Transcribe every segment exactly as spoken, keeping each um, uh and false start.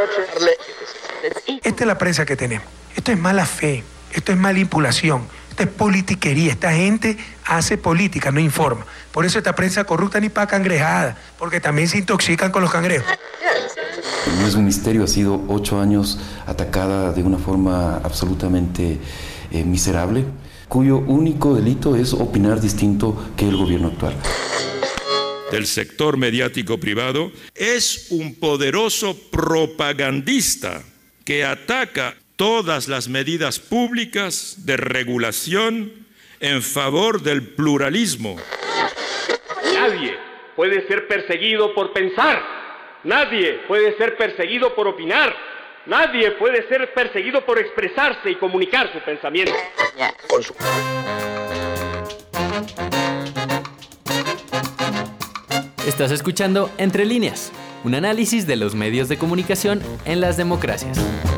Esta es la prensa que tenemos. Esto es mala fe, esto es manipulación, esto es politiquería. Esta gente hace política, no informa. Por eso esta prensa corrupta ni para cangrejada, porque también se intoxican con los cangrejos. No es un misterio, ha sido ocho años atacada de una forma absolutamente eh, miserable, cuyo único delito es opinar distinto que el gobierno actual. Del sector mediático privado es un poderoso propagandista que ataca todas las medidas públicas de regulación en favor del pluralismo. Nadie puede ser perseguido por pensar, nadie puede ser perseguido por opinar, nadie puede ser perseguido por expresarse y comunicar su pensamiento. Estás escuchando Entre Líneas, un análisis de los medios de comunicación en las democracias.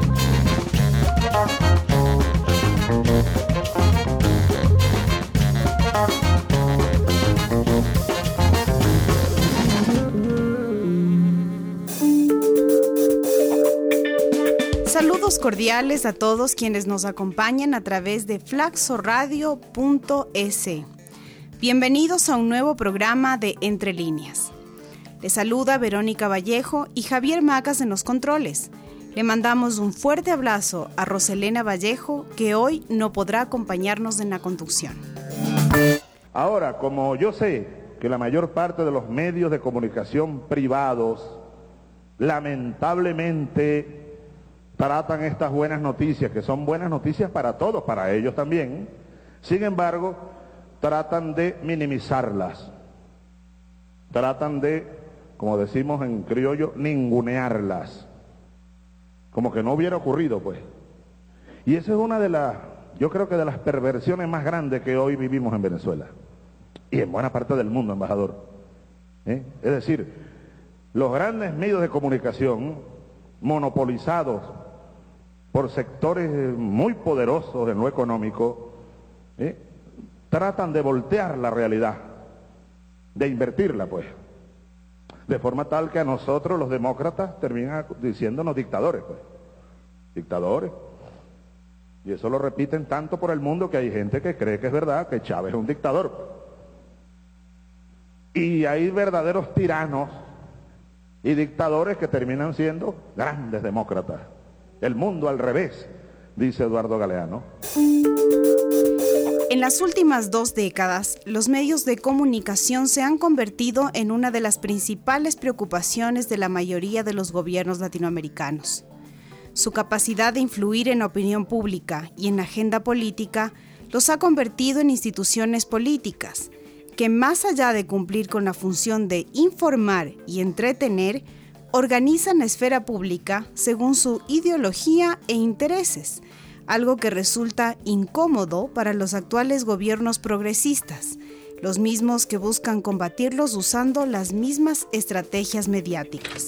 Saludos cordiales a todos quienes nos acompañan a través de flaxoradio punto es. Bienvenidos a un nuevo programa de Entre Líneas. Les saluda Verónica Vallejo y Javier Macas en los controles. Le mandamos un fuerte abrazo a Roselena Vallejo, que hoy no podrá acompañarnos en la conducción. Ahora, como yo sé que la mayor parte de los medios de comunicación privados lamentablemente tratan estas buenas noticias, que son buenas noticias para todos, para ellos también, sin embargo, tratan de minimizarlas, tratan de, como decimos en criollo, ningunearlas, como que no hubiera ocurrido, pues. Y esa es una de las, yo creo que de las perversiones más grandes que hoy vivimos en Venezuela, y en buena parte del mundo, embajador. ¿Eh? Es decir, los grandes medios de comunicación, monopolizados por sectores muy poderosos en lo económico, ¿eh? tratan de voltear la realidad, de invertirla, pues, de forma tal que a nosotros los demócratas terminan diciéndonos dictadores, pues, dictadores, y eso lo repiten tanto por el mundo que hay gente que cree que es verdad, que Chávez es un dictador, y hay verdaderos tiranos y dictadores que terminan siendo grandes demócratas. El mundo al revés, dice Eduardo Galeano. En las últimas dos décadas, los medios de comunicación se han convertido en una de las principales preocupaciones de la mayoría de los gobiernos latinoamericanos. Su capacidad de influir en la opinión pública y en la agenda política los ha convertido en instituciones políticas que, más allá de cumplir con la función de informar y entretener, organizan la esfera pública según su ideología e intereses, algo que resulta incómodo para los actuales gobiernos progresistas, los mismos que buscan combatirlos usando las mismas estrategias mediáticas.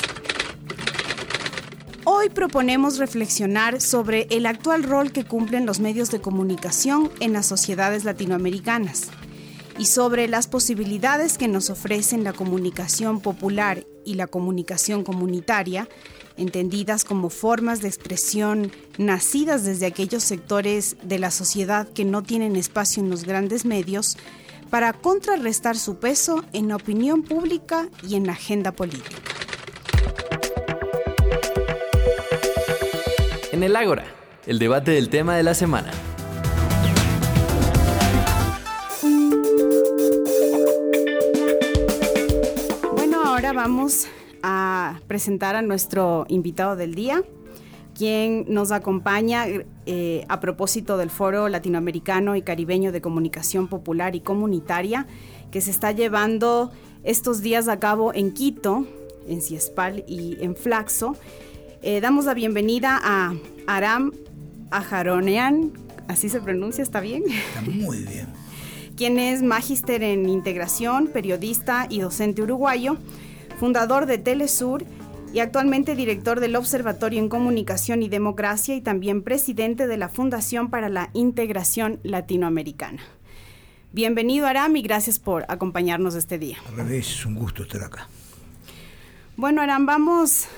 Hoy proponemos reflexionar sobre el actual rol que cumplen los medios de comunicación en las sociedades latinoamericanas y sobre las posibilidades que nos ofrecen la comunicación popular y la comunicación comunitaria, entendidas como formas de expresión nacidas desde aquellos sectores de la sociedad que no tienen espacio en los grandes medios, para contrarrestar su peso en la opinión pública y en la agenda política. En el Ágora, el debate del tema de la semana. Bueno, ahora vamos a presentar a nuestro invitado del día, quien nos acompaña eh, a propósito del Foro Latinoamericano y Caribeño de Comunicación Popular y Comunitaria, que se está llevando estos días a cabo en Quito, en Ciespal y en Flaxo. Eh, damos la bienvenida a Aram Ajaronean, así se pronuncia, ¿está bien? Está muy bien. Quien es magíster en integración, periodista y docente uruguayo, fundador de Telesur y actualmente director del Observatorio en Comunicación y Democracia y también presidente de la Fundación para la Integración Latinoamericana. Bienvenido, Aram, y gracias por acompañarnos este día. Al revés, es un gusto estar acá. Bueno, Aram, vamos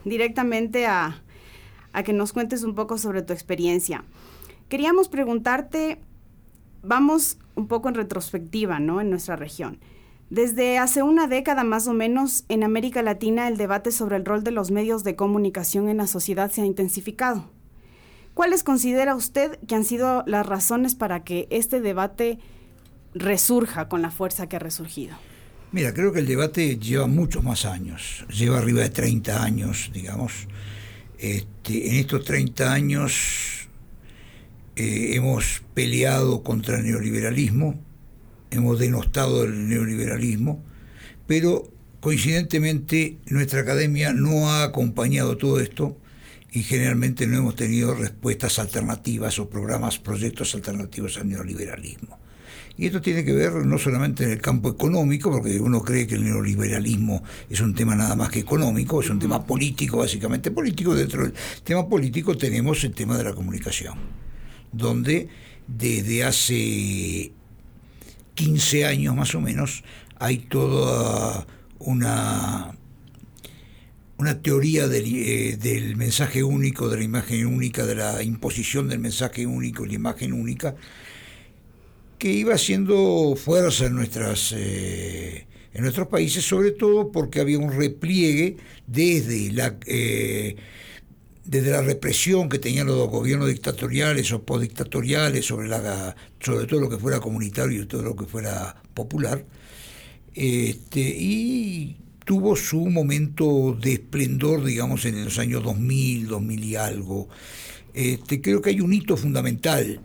directamente a, a que nos cuentes un poco sobre tu experiencia. Queríamos preguntarte, vamos un poco en retrospectiva, ¿no?, en nuestra región. Desde hace una década más o menos, en América Latina el debate sobre el rol de los medios de comunicación en la sociedad se ha intensificado. ¿Cuáles considera usted que han sido las razones para que este debate resurja con la fuerza que ha resurgido? Mira, creo que el debate lleva muchos más años, lleva arriba de treinta años, digamos. Este, en estos treinta años eh, hemos peleado contra el neoliberalismo, hemos denostado el neoliberalismo, pero coincidentemente nuestra academia no ha acompañado todo esto y generalmente no hemos tenido respuestas alternativas o programas, proyectos alternativos al neoliberalismo. Y esto tiene que ver no solamente en el campo económico, porque uno cree que el neoliberalismo es un tema nada más que económico, es un tema político, básicamente político. Dentro del tema político tenemos el tema de la comunicación, donde desde hace quince años más o menos hay toda una... una teoría del, eh, del mensaje único, de la imagen única, de la imposición del mensaje único y la imagen única, que iba haciendo fuerza en, nuestras, eh, en nuestros países, sobre todo porque había un repliegue desde la, eh, desde la represión que tenían los gobiernos dictatoriales o postdictatoriales sobre, la, sobre todo lo que fuera comunitario y todo lo que fuera popular, este, y tuvo su momento de esplendor, digamos, en los años dos mil, dos mil y algo. Este, creo que hay un hito fundamental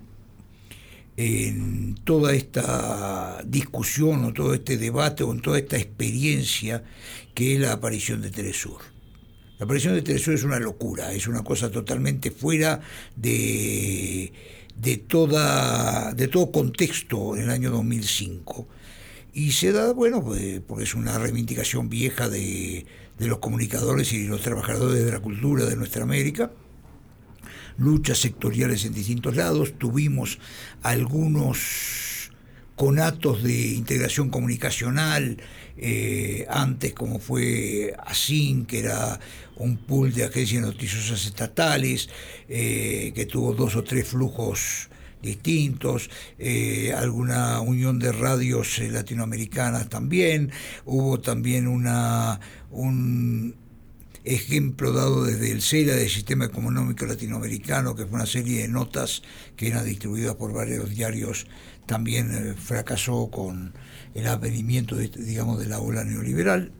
en toda esta discusión o todo este debate o en toda esta experiencia, que es la aparición de Telesur. La aparición de Telesur es una locura, es una cosa totalmente fuera de, de, toda, de todo contexto en el año dos mil cinco. Y se da, bueno, pues, porque es una reivindicación vieja de, de los comunicadores y los trabajadores de la cultura de nuestra América. Luchas sectoriales en distintos lados. Tuvimos algunos conatos de integración comunicacional, eh, antes, como fue A S I N, que era un pool de agencias noticiosas estatales, eh, que tuvo dos o tres flujos distintos, eh, alguna unión de radios eh, latinoamericanas también. Hubo también una un ejemplo dado desde el CELA, del Sistema Económico Latinoamericano, que fue una serie de notas que eran distribuidas por varios diarios, también eh, fracasó con el advenimiento de, digamos, de la ola neoliberal.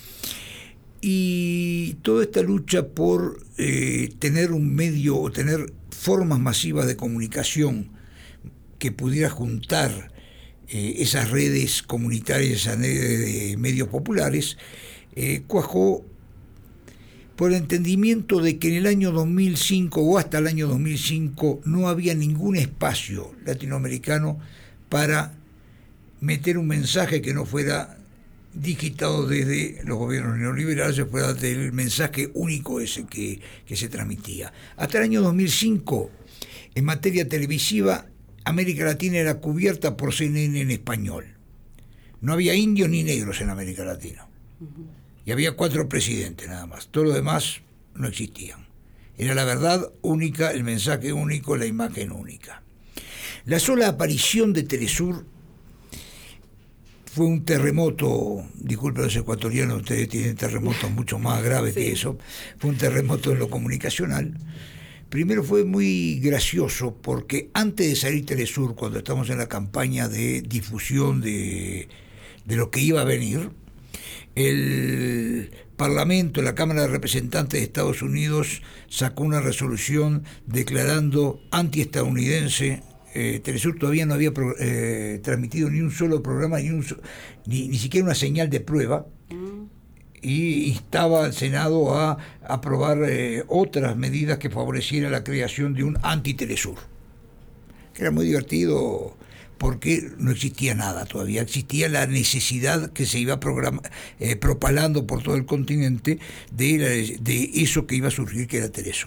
Y toda esta lucha por eh, tener un medio o tener formas masivas de comunicación que pudiera juntar eh, esas redes comunitarias, esas redes de medios populares, eh, cuajó por el entendimiento de que en el año dos mil cinco o hasta el año dos mil cinco no había ningún espacio latinoamericano para meter un mensaje que no fuera digitado desde los gobiernos neoliberales, fuera del mensaje único ese que, que se transmitía. Hasta el año dos mil cinco, en materia televisiva, América Latina era cubierta por C N N en español. No había indios ni negros en América Latina. Uh-huh. Y había cuatro presidentes nada más. Todo lo demás no existían. Era la verdad única, el mensaje único, la imagen única. La sola aparición de Telesur fue un terremoto. Disculpen los ecuatorianos, ustedes tienen terremotos mucho más graves sí. que eso. Fue un terremoto en lo comunicacional. Primero fue muy gracioso porque antes de salir Telesur, cuando estamos en la campaña de difusión de, de lo que iba a venir, el Parlamento, la Cámara de Representantes de Estados Unidos sacó una resolución declarando antiestadounidense. Eh, Telesur todavía no había pro, eh, transmitido ni un solo programa, ni, un, ni, ni siquiera una señal de prueba, mm. y instaba al Senado a aprobar eh, otras medidas que favorecieran la creación de un anti-Telesur, que era muy divertido porque no existía nada todavía, existía la necesidad que se iba eh, propalando por todo el continente de, la, de eso que iba a surgir, que era Telesur.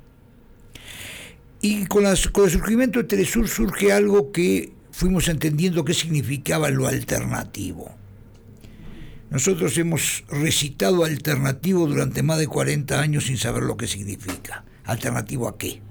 Y con, las, con el surgimiento de Telesur surge algo que fuimos entendiendo qué significaba lo alternativo. Nosotros hemos recitado alternativo durante más de cuarenta años sin saber lo que significa. ¿Alternativo a qué?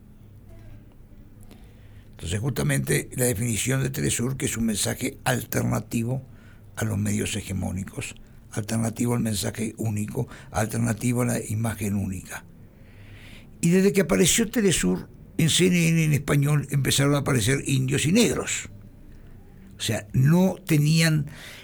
Entonces, justamente la definición de Telesur, que es un mensaje alternativo a los medios hegemónicos, alternativo al mensaje único, alternativo a la imagen única. Y desde que apareció Telesur, en C N N en español empezaron a aparecer indios y negros. O sea, no tenían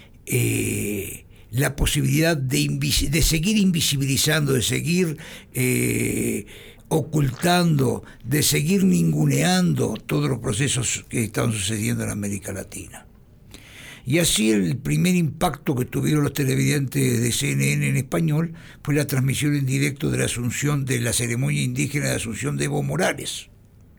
eh, la posibilidad de, invis- de seguir invisibilizando, de seguir eh, ocultando, de seguir ninguneando todos los procesos que estaban sucediendo en América Latina. Y así el primer impacto que tuvieron los televidentes de C N N en español fue la transmisión en directo de la asunción de la ceremonia indígena de Asunción de Evo Morales.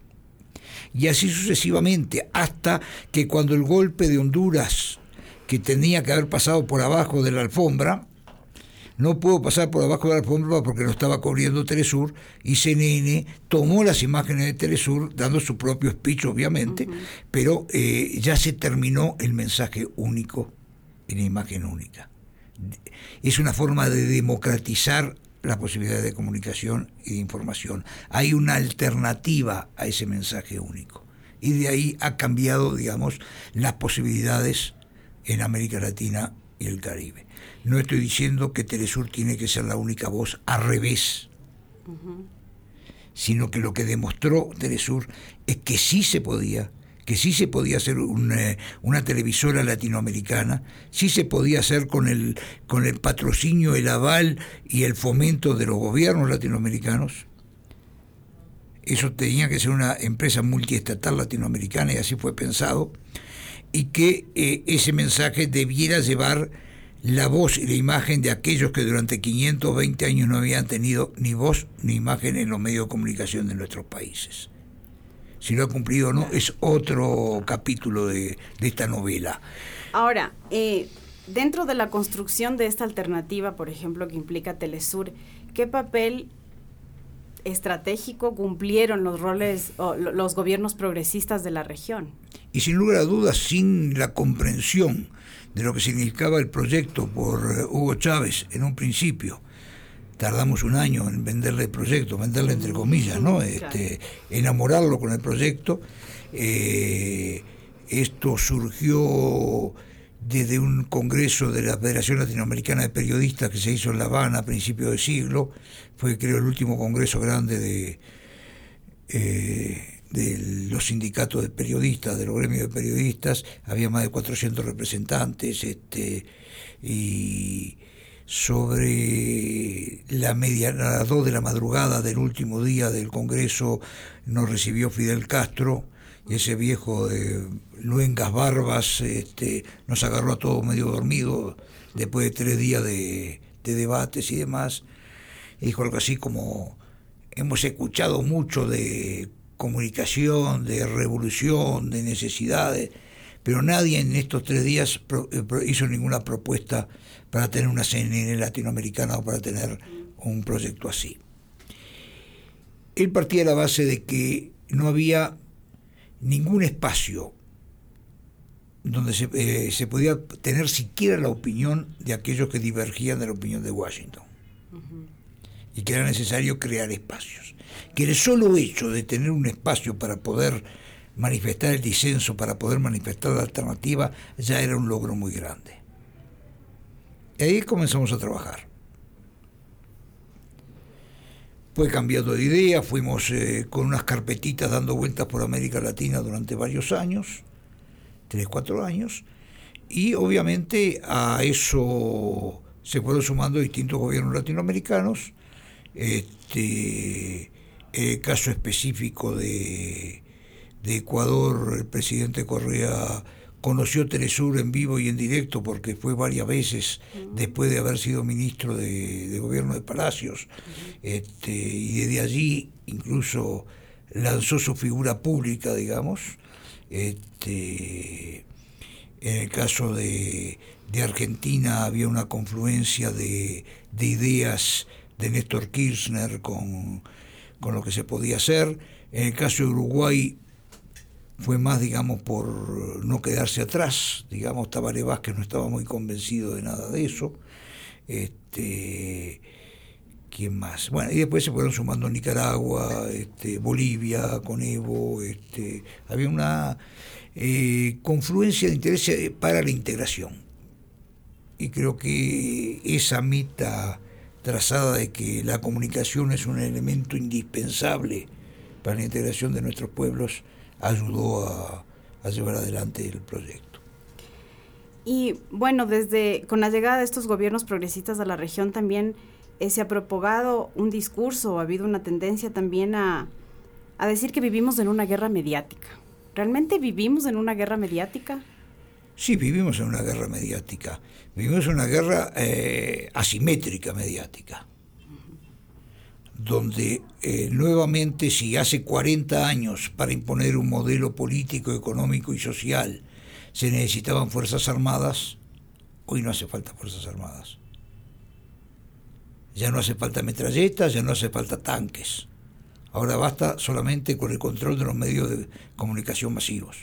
Y así sucesivamente, hasta que cuando el golpe de Honduras, que tenía que haber pasado por abajo de la alfombra, no pudo pasar por abajo de la alfombra porque lo estaba cubriendo Telesur, y C N N tomó las imágenes de Telesur, dando su propio speech, obviamente, uh-huh. pero eh, ya se terminó el mensaje único en la imagen única. Es una forma de democratizar la posibilidad de comunicación y de información. Hay una alternativa a ese mensaje único. Y de ahí ha cambiado, digamos, las posibilidades en América Latina y el Caribe. No estoy diciendo que Telesur tiene que ser la única voz al revés, uh-huh. sino que lo que demostró Telesur es que sí se podía, que sí se podía hacer una, una televisora latinoamericana, sí se podía hacer con el, con el patrocinio, el aval y el fomento de los gobiernos latinoamericanos. Eso tenía que ser una empresa multiestatal latinoamericana, y así fue pensado, y que eh, ese mensaje debiera llevar la voz y la imagen de aquellos que durante quinientos veinte años no habían tenido ni voz ni imagen en los medios de comunicación de nuestros países. Si lo ha cumplido o no, es otro capítulo de, de esta novela. Ahora, eh, dentro de la construcción de esta alternativa, por ejemplo, que implica Telesur, ¿qué papel estratégico cumplieron los roles o los gobiernos progresistas de la región? Y sin lugar a dudas, sin la comprensión de lo que significaba el proyecto por Hugo Chávez en un principio, tardamos un año en venderle el proyecto, venderle entre comillas, ¿no? Este, enamorarlo con el proyecto. Eh, esto surgió desde un congreso de la Federación Latinoamericana de Periodistas que se hizo en La Habana a principios de siglo. Fue, creo, el último congreso grande de, eh, de los sindicatos de periodistas, de los gremios de periodistas. Había más de cuatrocientos representantes, este, y sobre la media, a las dos de la madrugada del último día del Congreso nos recibió Fidel Castro, y ese viejo de luengas barbas este, nos agarró a todos medio dormidos después de tres días de, de debates y demás. Y dijo algo así como: hemos escuchado mucho de comunicación, de revolución, de necesidades, pero nadie en estos tres días pro, pro, hizo ninguna propuesta para tener una C N N latinoamericana o para tener un proyecto así. Él partía de la base de que no había ningún espacio donde se, eh, se podía tener siquiera la opinión de aquellos que divergían de la opinión de Washington. Uh-huh. Y que era necesario crear espacios. Que el solo hecho de tener un espacio para poder manifestar el disenso, para poder manifestar la alternativa, ya era un logro muy grande. Y ahí comenzamos a trabajar. Fue cambiando de idea, fuimos eh, con unas carpetitas dando vueltas por América Latina durante varios años, tres, cuatro años, y obviamente a eso se fueron sumando distintos gobiernos latinoamericanos. Este, el caso específico de, de Ecuador, el presidente Correa conoció Telesur en vivo y en directo porque fue varias veces después de haber sido ministro de, de gobierno de Palacios, este, y desde allí incluso lanzó su figura pública, digamos. Este, en el caso de, de Argentina había una confluencia de, de ideas de Néstor Kirchner con, con lo que se podía hacer. En el caso de Uruguay fue más, digamos, por no quedarse atrás. Digamos, Tabaré Vázquez no estaba muy convencido de nada de eso. Este, ¿quién más? Bueno, y después se fueron sumando Nicaragua, este, Bolivia, con Evo. Este, había una eh, confluencia de intereses para la integración. Y creo que esa meta trazada de que la comunicación es un elemento indispensable para la integración de nuestros pueblos ayudó a, a llevar adelante el proyecto. Y bueno, desde con la llegada de estos gobiernos progresistas a la región también eh, se ha propagado un discurso, ha habido una tendencia también a, a decir que vivimos en una guerra mediática. ¿Realmente vivimos en una guerra mediática? Sí, vivimos en una guerra mediática. Vivimos en una guerra eh, asimétrica mediática, donde eh, nuevamente, si hace cuarenta años para imponer un modelo político, económico y social se necesitaban fuerzas armadas, hoy no hace falta fuerzas armadas. Ya no hace falta metralletas, ya no hace falta tanques. Ahora basta solamente con el control de los medios de comunicación masivos.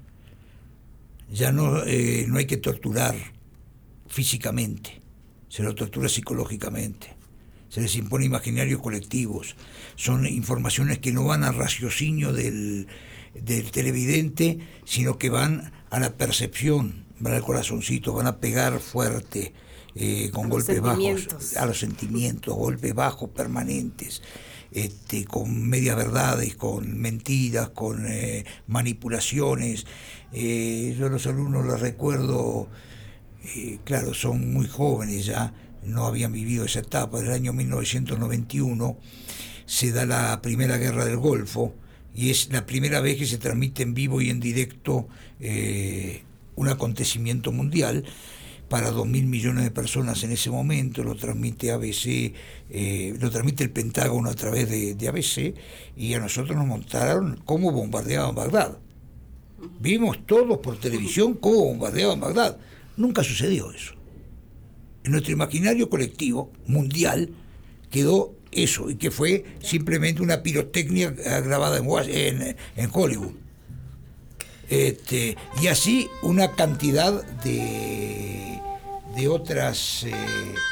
Ya no, eh, no hay que torturar físicamente, se lo tortura psicológicamente. Se les impone imaginarios colectivos, son informaciones que no van al raciocinio del, del televidente, sino que van a la percepción, van al corazoncito, van a pegar fuerte, eh, con golpes bajos, a los sentimientos, golpes bajos permanentes, este, con medias verdades, con mentiras, con eh, manipulaciones. Eh, yo a los alumnos les recuerdo, eh, claro, son muy jóvenes ya, no habían vivido esa etapa. Del año mil novecientos noventa y uno se da la primera guerra del Golfo y es la primera vez que se transmite en vivo y en directo eh, un acontecimiento mundial para dos mil millones de personas en ese momento. Lo transmite A B C, eh, lo transmite el Pentágono a través de, de A B C, y a nosotros nos montaron cómo bombardeaban Bagdad. Vimos todos por televisión cómo bombardeaban Bagdad. Nunca sucedió eso. En nuestro imaginario colectivo mundial quedó eso, y que fue simplemente una pirotecnia grabada en, en, en Hollywood. Este, y así una cantidad de, de otras eh,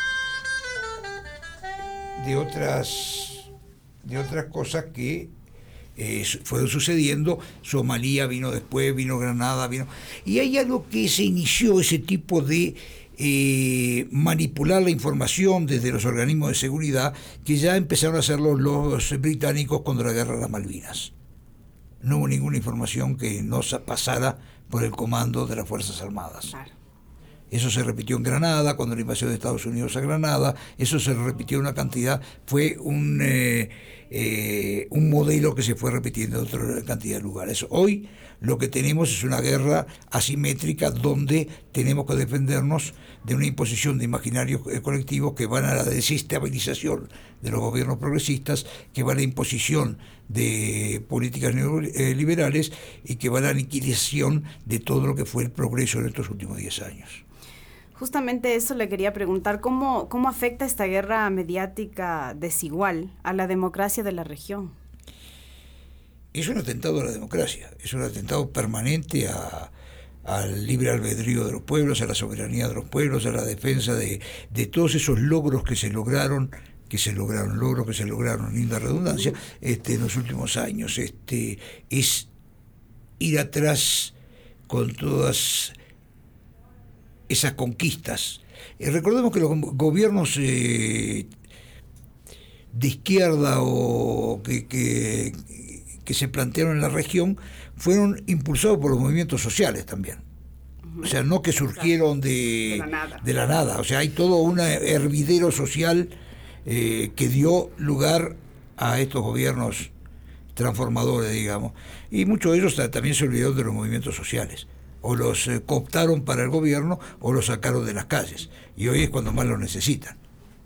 de otras de otras cosas que eh, fueron sucediendo. Somalia vino después, vino Granada, vino, y hay algo que se inició, ese tipo de Eh, manipular la información desde los organismos de seguridad, que ya empezaron a hacerlo los británicos cuando la guerra de las Malvinas. No hubo ninguna información que no pasara por el comando de las Fuerzas Armadas. Claro. Eso se repitió en Granada, cuando la invasión de Estados Unidos a Granada, eso se repitió una cantidad, fue un, eh, eh, un modelo que se fue repitiendo en otra cantidad de lugares. Hoy lo que tenemos es una guerra asimétrica donde tenemos que defendernos de una imposición de imaginarios colectivos que van a la desestabilización de los gobiernos progresistas, que van a la imposición de políticas neoliberales y que van a la aniquilación de todo lo que fue el progreso en estos últimos diez años. Justamente eso le quería preguntar, ¿cómo, cómo afecta esta guerra mediática desigual a la democracia de la región? Es un atentado a la democracia, es un atentado permanente a, al libre albedrío de los pueblos, a la soberanía de los pueblos, a la defensa de, de todos esos logros que se lograron, que se lograron, logros que se lograron, linda redundancia, este, en los últimos años. Este, es ir atrás con todas esas conquistas. Eh, recordemos que los gobiernos eh, de izquierda o que, que, que se plantearon en la región fueron impulsados por los movimientos sociales también. Uh-huh. O sea, no que surgieron de, de, la nada. de la nada. O sea, hay todo un hervidero social eh, que dio lugar a estos gobiernos transformadores, digamos. Y muchos de ellos también se olvidaron de los movimientos sociales. O los eh, cooptaron para el gobierno o los sacaron de las calles. Y hoy es cuando más lo necesitan.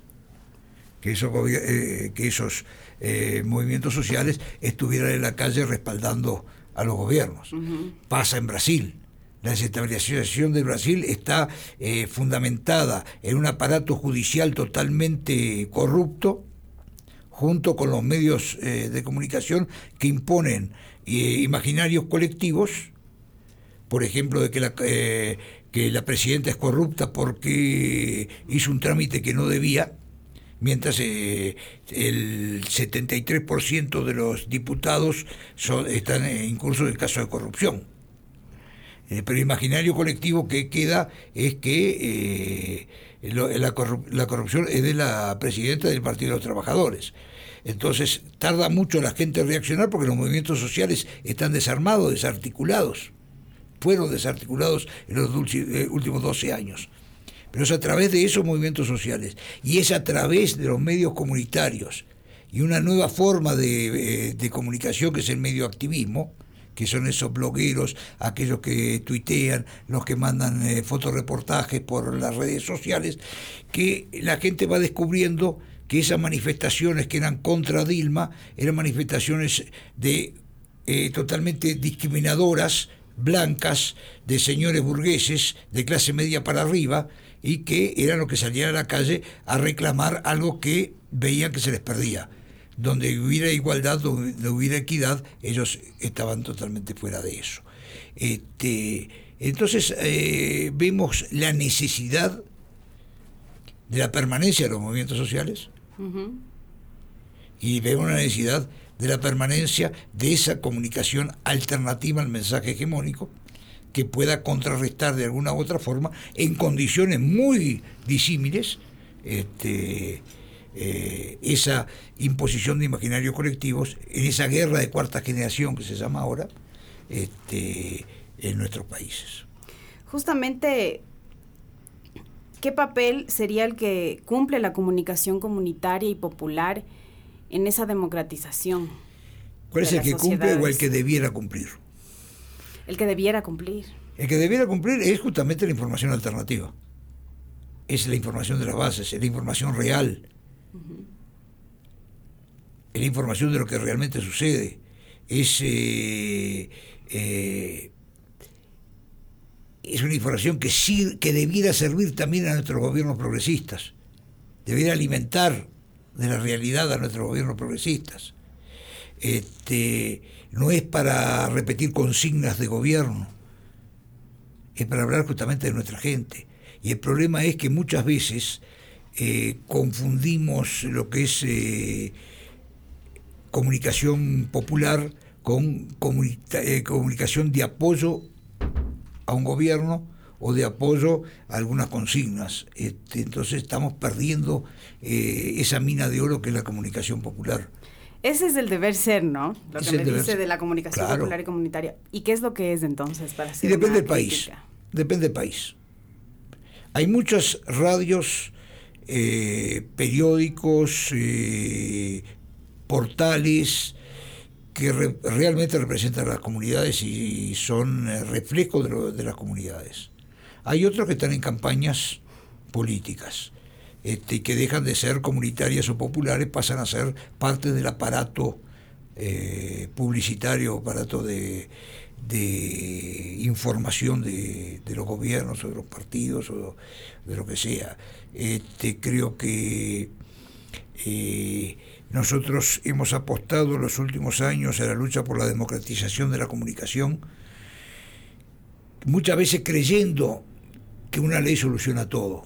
Que esos, eh, que esos eh, movimientos sociales estuvieran en la calle respaldando a los gobiernos. Uh-huh. Pasa en Brasil. La desestabilización de Brasil está eh, fundamentada en un aparato judicial totalmente corrupto, junto con los medios eh, de comunicación que imponen eh, imaginarios colectivos, por ejemplo, de que la, eh, que la presidenta es corrupta porque hizo un trámite que no debía, mientras eh, el setenta y tres por ciento de los diputados son, están en curso de caso de corrupción. Eh, pero el imaginario colectivo que queda es que eh, lo, la, corrup- la corrupción es de la presidenta del Partido de los Trabajadores. Entonces tarda mucho la gente en reaccionar porque los movimientos sociales están desarmados, desarticulados. Fueron desarticulados en los dulce, eh, últimos doce años. Pero es a través de esos movimientos sociales y es a través de los medios comunitarios y una nueva forma de, eh, de comunicación que es el medio activismo, que son esos blogueros, aquellos que tuitean, los que mandan eh, fotoreportajes por las redes sociales, que la gente va descubriendo que esas manifestaciones que eran contra Dilma eran manifestaciones de eh, totalmente discriminadoras, blancas, de señores burgueses, de clase media para arriba, y que eran los que salían a la calle a reclamar algo que veían que se les perdía. Donde hubiera igualdad, donde hubiera equidad, ellos estaban totalmente fuera de eso. Este, entonces eh, vemos la necesidad de la permanencia de los movimientos sociales, uh-huh. y vemos la necesidad de la permanencia de esa comunicación alternativa al mensaje hegemónico, que pueda contrarrestar de alguna u otra forma, en condiciones muy disímiles, este, eh, esa imposición de imaginarios colectivos, en esa guerra de cuarta generación que se llama ahora, este, en nuestros países. Justamente, ¿qué papel sería el que cumple la comunicación comunitaria y popular en esa democratización? ¿Cuál es el que cumple o el que debiera cumplir? El que debiera cumplir. El que debiera cumplir es justamente la información alternativa. Es la información de las bases, es la información real. Uh-huh. Es la información de lo que realmente sucede. Es, eh, eh, es una información que, sí, que debiera servir también a nuestros gobiernos progresistas. Debiera alimentar de la realidad a nuestros gobiernos progresistas. Este, no es para repetir consignas de gobierno, es para hablar justamente de nuestra gente. Y el problema es que muchas veces eh, confundimos lo que es eh, comunicación popular con comunica- eh, comunicación de apoyo a un gobierno o de apoyo a algunas consignas. Este, entonces estamos perdiendo eh, esa mina de oro que es la comunicación popular. Ese es el deber ser, ¿no? Lo es que me dice ser. de la comunicación Claro. popular y comunitaria. ¿Y qué es lo que es entonces para hacer Y depende una del país. crítica? Depende del país. Hay muchas radios, eh, periódicos, eh, portales que re- realmente representan a las comunidades y son eh, reflejos de, lo, de las comunidades. Hay otros que están en campañas políticas, este, que dejan de ser comunitarias o populares, pasan a ser parte del aparato eh, publicitario, aparato de, de información de, de los gobiernos o de los partidos o de lo que sea. Este, creo que eh, nosotros hemos apostado en los últimos años a la lucha por la democratización de la comunicación, muchas veces creyendo que una ley soluciona todo.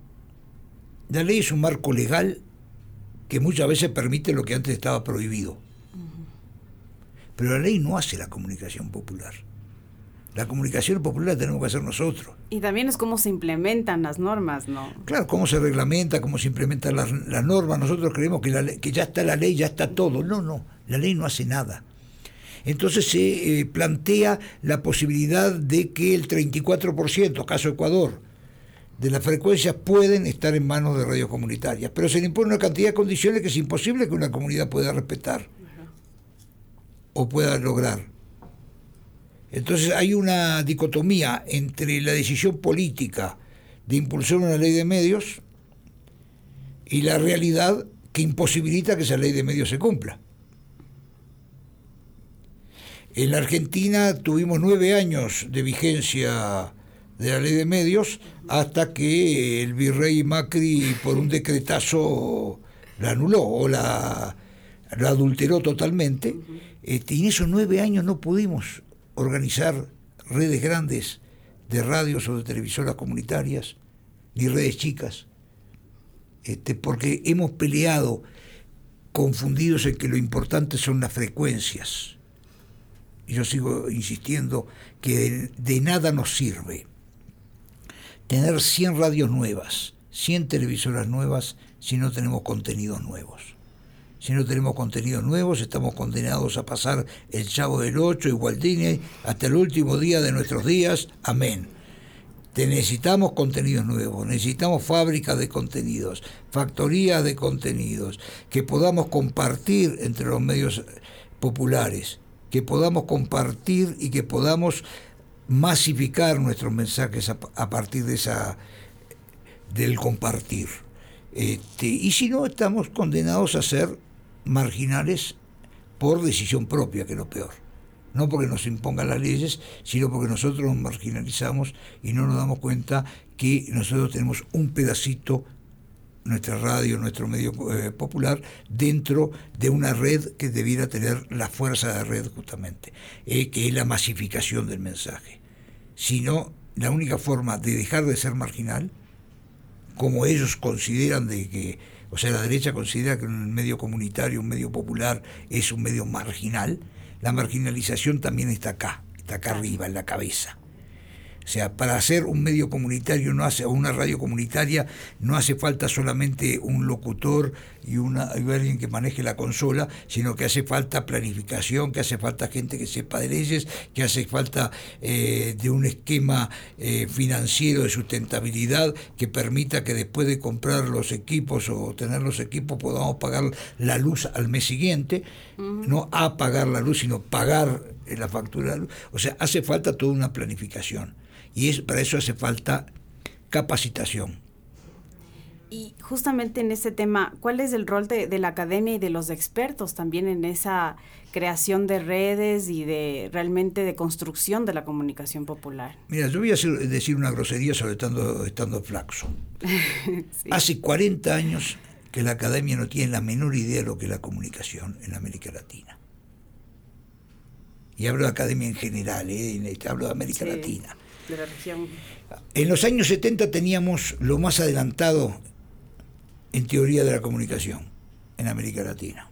La ley es un marco legal que muchas veces permite lo que antes estaba prohibido. Uh-huh. Pero la ley no hace la comunicación popular. La comunicación popular la tenemos que hacer nosotros. Y también es cómo se implementan las normas, ¿no? Claro, cómo se reglamenta, cómo se implementan las, las normas. Nosotros creemos que, la, que ya está la ley, ya está todo. No, no, la ley no hace nada. Entonces se eh, plantea la posibilidad de que el treinta y cuatro por ciento, caso Ecuador, de las frecuencias pueden estar en manos de radios comunitarias, pero se le impone una cantidad de condiciones que es imposible que una comunidad pueda respetar uh-huh. o pueda lograr. Entonces hay una dicotomía entre la decisión política de impulsar una ley de medios y la realidad que imposibilita que esa ley de medios se cumpla. En la Argentina tuvimos nueve años de vigencia de la ley de medios hasta que el virrey Macri por un decretazo la anuló o la lo adulteró totalmente, uh-huh. este, y en esos nueve años no pudimos organizar redes grandes de radios o de televisoras comunitarias, ni redes chicas, este, porque hemos peleado confundidos en que lo importante son las frecuencias. Y yo sigo insistiendo que de, de nada nos sirve tener cien radios nuevas, cien televisoras nuevas, si no tenemos contenidos nuevos. Si no tenemos contenidos nuevos, estamos condenados a pasar el Chavo del Ocho y Walt Disney hasta el último día de nuestros días. Amén. Te necesitamos contenidos nuevos, necesitamos fábricas de contenidos, factorías de contenidos, que podamos compartir entre los medios populares, que podamos compartir y que podamos masificar nuestros mensajes a, a partir de esa del compartir. Este, y si no, estamos condenados a ser marginales por decisión propia, que es lo peor. No porque nos impongan las leyes, sino porque nosotros nos marginalizamos y no nos damos cuenta que nosotros tenemos un pedacito, nuestra radio, nuestro medio eh, popular, dentro de una red que debiera tener la fuerza de red justamente, eh, que es la masificación del mensaje. Si no, la única forma de dejar de ser marginal, como ellos consideran de que, o sea, la derecha considera que un medio comunitario, un medio popular, es un medio marginal, la marginalización también está acá, está acá arriba, en la cabeza. O sea, para hacer un medio comunitario no hace, o una radio comunitaria, no hace falta solamente un locutor y, una, y alguien que maneje la consola, sino que hace falta planificación, que hace falta gente que sepa de leyes, que hace falta eh, de un esquema eh, financiero de sustentabilidad que permita que después de comprar los equipos o tener los equipos podamos pagar la luz al mes siguiente, uh-huh. No a pagar la luz, sino pagar la factura de la luz. O sea, hace falta toda una planificación. Y es, para eso hace falta capacitación. Y justamente en este tema, ¿cuál es el rol de, de la academia y de los expertos también en esa creación de redes y de realmente de construcción de la comunicación popular? Mira, yo voy a hacer, decir una grosería sobre estando, estando flaxo. Sí. Hace cuarenta años que la academia no tiene la menor idea de lo que es la comunicación en América Latina. Y hablo de academia en general, ¿eh? Hablo de América sí. Latina. De la región. En los años setenta teníamos lo más adelantado en teoría de la comunicación en América Latina.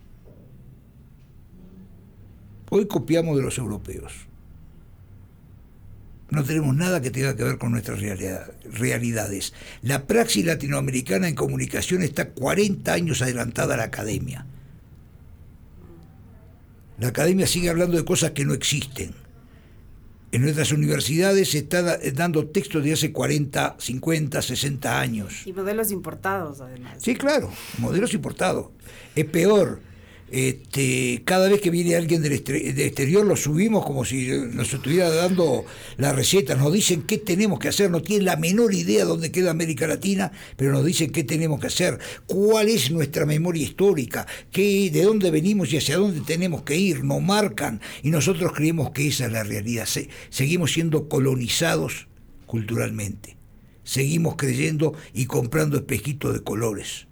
Hoy copiamos de los europeos. No tenemos nada que tenga que ver con nuestras realidad, realidades. La praxis latinoamericana en comunicación está cuarenta años adelantada a la academia. La academia sigue hablando de cosas que no existen. En nuestras universidades se está dando textos de hace cuarenta, cincuenta, sesenta años. Y modelos importados, además. Sí, claro, modelos importados. Es peor. Este, cada vez que viene alguien del, estre- del exterior lo subimos como si nos estuviera dando la receta. Nos dicen qué tenemos que hacer. No tienen la menor idea dónde queda América Latina, pero nos dicen qué tenemos que hacer. Cuál es nuestra memoria histórica, qué, de dónde venimos y hacia dónde tenemos que ir. Nos marcan y nosotros creemos que esa es la realidad. Se- seguimos siendo colonizados culturalmente. Seguimos creyendo y comprando espejitos de colores.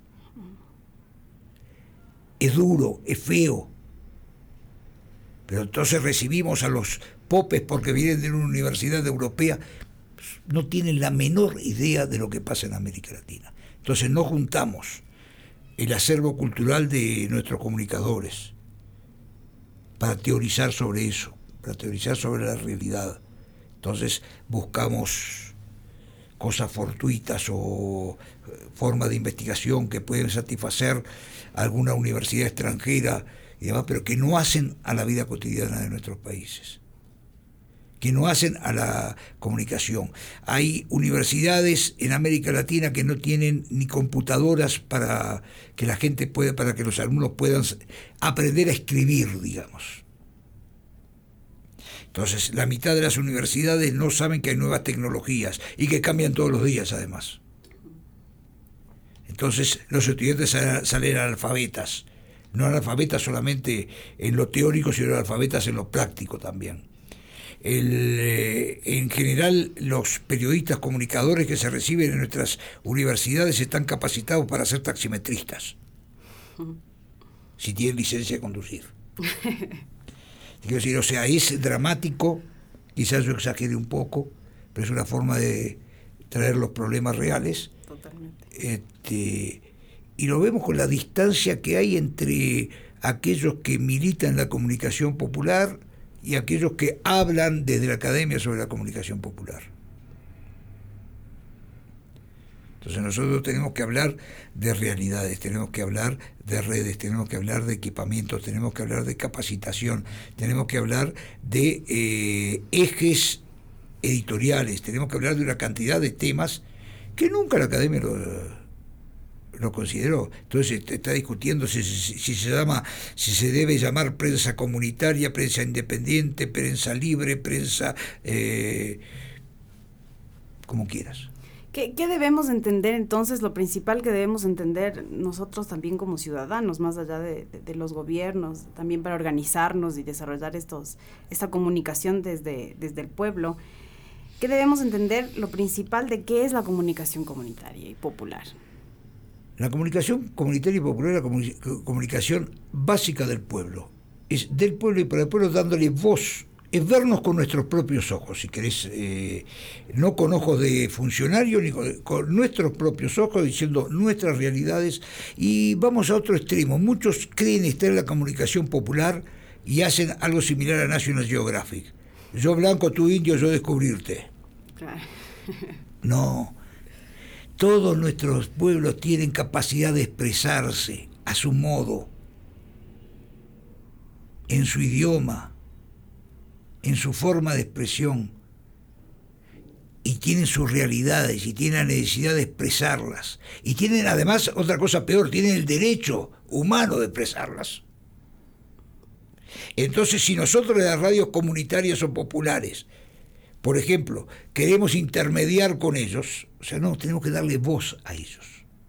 Es duro, es feo. Pero entonces recibimos a los popes porque vienen de una universidad europea, no tienen la menor idea de lo que pasa en América Latina. Entonces no juntamos el acervo cultural de nuestros comunicadores para teorizar sobre eso, para teorizar sobre la realidad. Entonces buscamos cosas fortuitas o formas de investigación que pueden satisfacer alguna universidad extranjera y demás, pero que no hacen a la vida cotidiana de nuestros países, que no hacen a la comunicación. Hay universidades en América Latina que no tienen ni computadoras para que la gente pueda, para que los alumnos puedan aprender a escribir, digamos. Entonces, la mitad de las universidades no saben que hay nuevas tecnologías y que cambian todos los días, además. Entonces, los estudiantes salen analfabetas, no analfabetas solamente en lo teórico, sino analfabetas en lo práctico también. El, eh, en general, los periodistas comunicadores que se reciben en nuestras universidades están capacitados para ser taximetristas. si tienen licencia de conducir. Quiero decir, o sea, es dramático, quizás yo exagere un poco, pero es una forma de traer los problemas reales. Totalmente. Este, y lo vemos con la distancia que hay entre aquellos que militan la comunicación popular y aquellos que hablan desde la academia sobre la comunicación popular. Entonces nosotros tenemos que hablar de realidades, tenemos que hablar de redes, tenemos que hablar de equipamientos, tenemos que hablar de capacitación, tenemos que hablar de eh, ejes editoriales, tenemos que hablar de una cantidad de temas que nunca la academia lo, lo consideró. Entonces se está discutiendo si, si, si se llama, si se debe llamar prensa comunitaria, prensa independiente, prensa libre, prensa eh, como quieras. ¿Qué, ¿Qué debemos entender entonces? Lo principal que debemos entender nosotros también como ciudadanos, más allá de, de, de los gobiernos, también para organizarnos y desarrollar estos, esta comunicación desde, desde el pueblo, ¿qué debemos entender? Lo principal de qué es la comunicación comunitaria y popular. La comunicación comunitaria y popular es la comunic- comunicación básica del pueblo. Es del pueblo y para el pueblo, dándole voz. Es vernos con nuestros propios ojos, si querés, eh, no con ojos de funcionario, ni con, con nuestros propios ojos, diciendo nuestras realidades. Y vamos a otro extremo. Muchos creen estar en la comunicación popular y hacen algo similar a National Geographic. Yo blanco, tú indio, yo descubrirte. Claro. No. Todos nuestros pueblos tienen capacidad de expresarse a su modo, en su idioma, en su forma de expresión, y tienen sus realidades y tienen la necesidad de expresarlas, y tienen además otra cosa peor, tienen el derecho humano de expresarlas. Entonces, si nosotros de las radios comunitarias o populares, por ejemplo, queremos intermediar con ellos, o sea, no, tenemos que darle voz a ellos.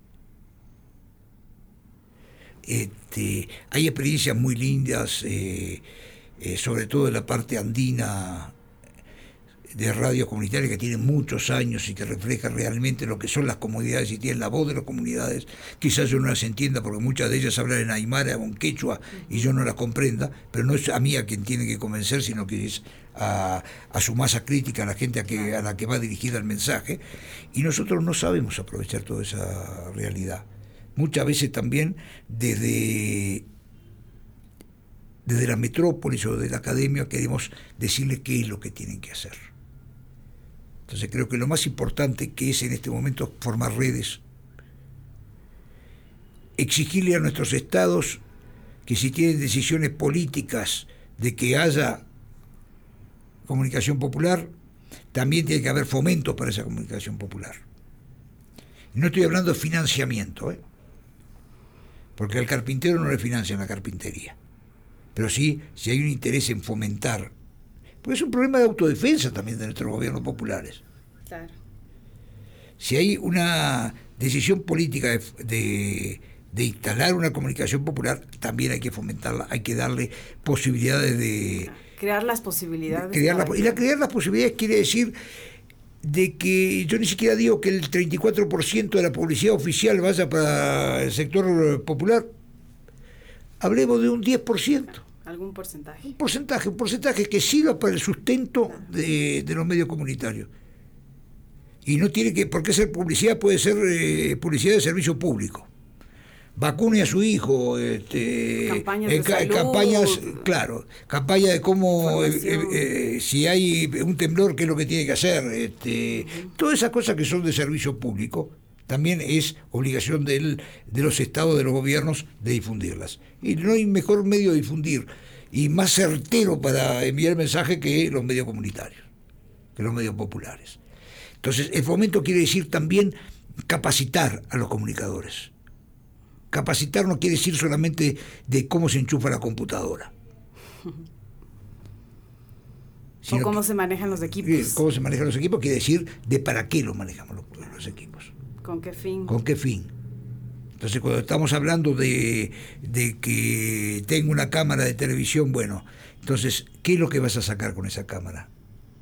Este, hay experiencias muy lindas, eh, Eh, sobre todo en la parte andina de radios comunitarias que tienen muchos años y que reflejan realmente lo que son las comunidades y tienen la voz de las comunidades. Quizás yo no las entienda porque muchas de ellas hablan en aymara o en quechua y yo no las comprenda, pero no es a mí a quien tiene que convencer, sino que es a, a su masa crítica, a la gente a, que, a la que va dirigida el mensaje, y nosotros no sabemos aprovechar toda esa realidad. Muchas veces también desde... desde la metrópolis o de la academia queremos decirles qué es lo que tienen que hacer. Entonces creo que lo más importante que es en este momento formar redes, exigirle a nuestros estados que si tienen decisiones políticas de que haya comunicación popular, también tiene que haber fomentos para esa comunicación popular. Y no estoy hablando de financiamiento, ¿eh? Porque al carpintero no le financian la carpintería. Pero sí, si hay un interés en fomentar, porque es un problema de autodefensa también de nuestros gobiernos populares. Claro. Si hay una decisión política de, de, de instalar una comunicación popular, también hay que fomentarla, hay que darle posibilidades de... Crear las posibilidades. Crear la, y la crear las posibilidades quiere decir de que yo ni siquiera digo que el treinta y cuatro por ciento de la publicidad oficial vaya para el sector popular. Hablemos de un diez por ciento. ¿Algún porcentaje? Un porcentaje, un porcentaje que sirva para el sustento de, de los medios comunitarios. Y no tiene que, por qué ser publicidad, puede ser eh, publicidad de servicio público. Vacune a su hijo, este, campañas de eh, salud, campañas, claro, campaña de cómo, eh, eh, si hay un temblor, qué es lo que tiene que hacer, este, uh-huh. Todas esas cosas que son de servicio público, también es obligación del, de los estados, de los gobiernos, de difundirlas. Y no hay mejor medio de difundir y más certero para enviar mensaje que los medios comunitarios, que los medios populares. Entonces, el fomento quiere decir también capacitar a los comunicadores. Capacitar no quiere decir solamente de cómo se enchufa la computadora. O cómo que, se manejan los equipos. Cómo se manejan los equipos quiere decir de para qué los manejamos los, los equipos. ¿Con qué fin? ¿Con qué fin? Entonces, cuando estamos hablando de, de que tengo una cámara de televisión, bueno, entonces, ¿qué es lo que vas a sacar con esa cámara?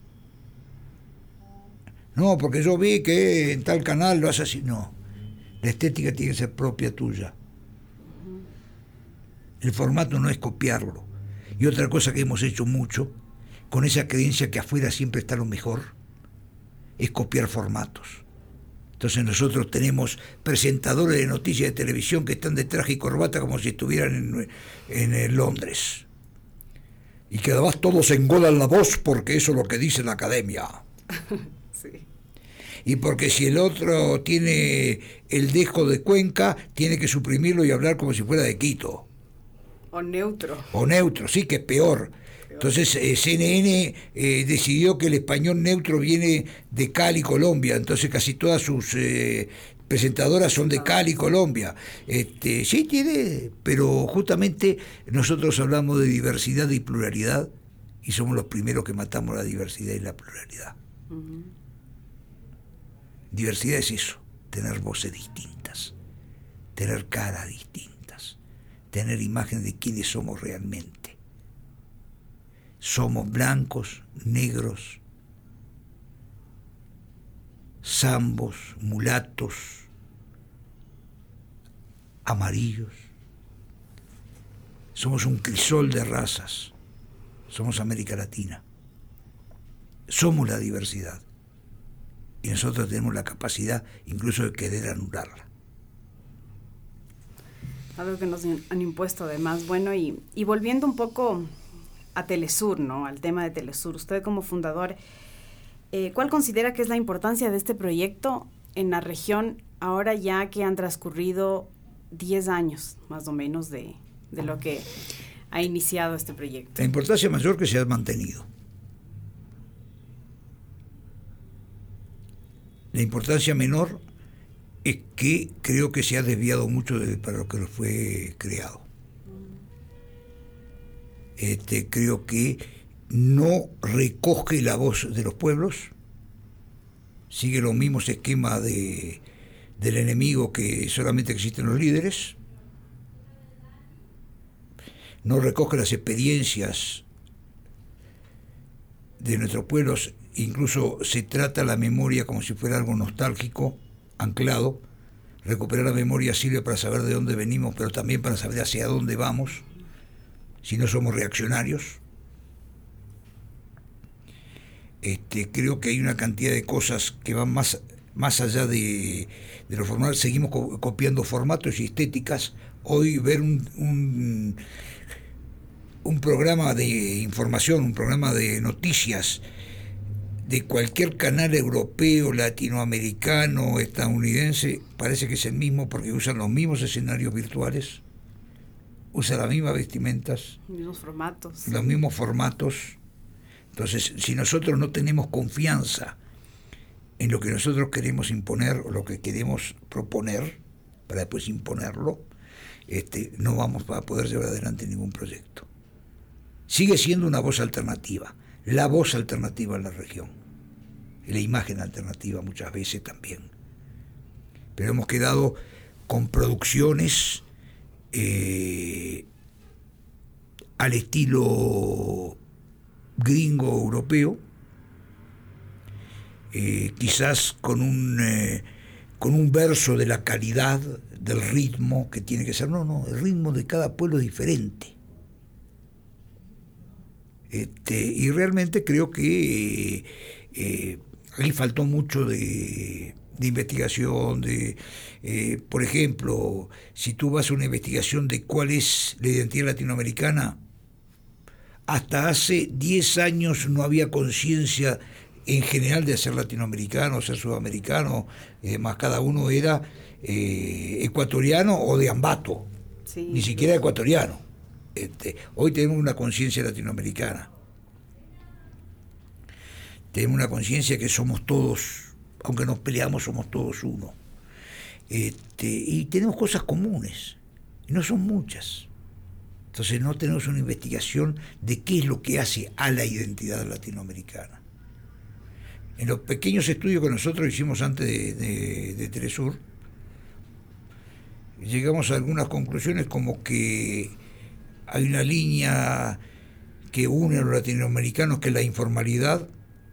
No, porque yo vi que en tal canal lo hace así. No, la estética tiene que ser propia tuya. El formato no es copiarlo. Y otra cosa que hemos hecho mucho, con esa creencia que afuera siempre está lo mejor, es copiar formatos. Entonces nosotros tenemos presentadores de noticias de televisión que están de traje y corbata como si estuvieran en, en, en Londres. Y que además todos engolan la voz porque eso es lo que dice la academia. Sí. Y porque si el otro tiene el dejo de Cuenca, tiene que suprimirlo y hablar como si fuera de Quito. O neutro. O neutro, sí, que es peor. Entonces eh, C N N eh, decidió que el español neutro viene de Cali, Colombia. Entonces casi todas sus eh, presentadoras son de Cali, Colombia. Este, sí tiene, pero justamente nosotros hablamos de diversidad y pluralidad y somos los primeros que matamos la diversidad y la pluralidad. Uh-huh. Diversidad es eso, tener voces distintas, tener caras distintas, tener imagen de quiénes somos realmente. Somos blancos, negros, zambos, mulatos, amarillos. Somos un crisol de razas. Somos América Latina. Somos la diversidad. Y nosotros tenemos la capacidad incluso de querer anularla. Algo que nos han impuesto además. Bueno, y, y volviendo un poco a Telesur, ¿no? Al tema de Telesur. Usted como fundador, eh, ¿cuál considera que es la importancia de este proyecto en la región ahora ya que han transcurrido diez años más o menos de, de lo que ha iniciado este proyecto? La importancia mayor que se ha mantenido. La importancia menor es que creo que se ha desviado mucho de, para lo que fue creado. Este, creo que no recoge la voz de los pueblos, sigue los mismos esquemas de, del enemigo que solamente existen los líderes, no recoge las experiencias de nuestros pueblos, incluso se trata la memoria como si fuera algo nostálgico, anclado. Recuperar la memoria sirve para saber de dónde venimos, pero también para saber hacia dónde vamos, si no somos reaccionarios. Este, creo que hay una cantidad de cosas que van más, más allá de, de lo formal. Seguimos co- copiando formatos y estéticas. Hoy ver un, un, un programa de información, un programa de noticias de cualquier canal europeo, latinoamericano, estadounidense, parece que es el mismo porque usan los mismos escenarios virtuales, usan las mismas vestimentas, los mismos formatos. Los mismos formatos. Entonces, si nosotros no tenemos confianza en lo que nosotros queremos imponer o lo que queremos proponer para después imponerlo, este, no vamos a poder llevar adelante ningún proyecto. Sigue siendo una voz alternativa, la voz alternativa en la región, y la imagen alternativa muchas veces también. Pero hemos quedado con producciones eh, al estilo gringo europeo, eh, quizás con un eh, con un verso de la calidad del ritmo que tiene que ser. No, no, el ritmo de cada pueblo es diferente. Este, y realmente creo que eh, eh, ahí faltó mucho de, de investigación, de eh, por ejemplo, si tú vas a una investigación de cuál es la identidad latinoamericana, hasta hace diez años no había conciencia en general de ser latinoamericano, ser sudamericano, y demás. Cada uno era eh, ecuatoriano o de Ambato, sí, ni siquiera sí. ecuatoriano. Este, hoy tenemos una conciencia latinoamericana. Tenemos una conciencia que somos todos, aunque nos peleamos, somos todos uno. Este, y tenemos cosas comunes, y no son muchas. Entonces no tenemos una investigación de qué es lo que hace a la identidad latinoamericana. En los pequeños estudios que nosotros hicimos antes de, de, de Telesur, llegamos a algunas conclusiones como que hay una línea que une a los latinoamericanos, que es la informalidad,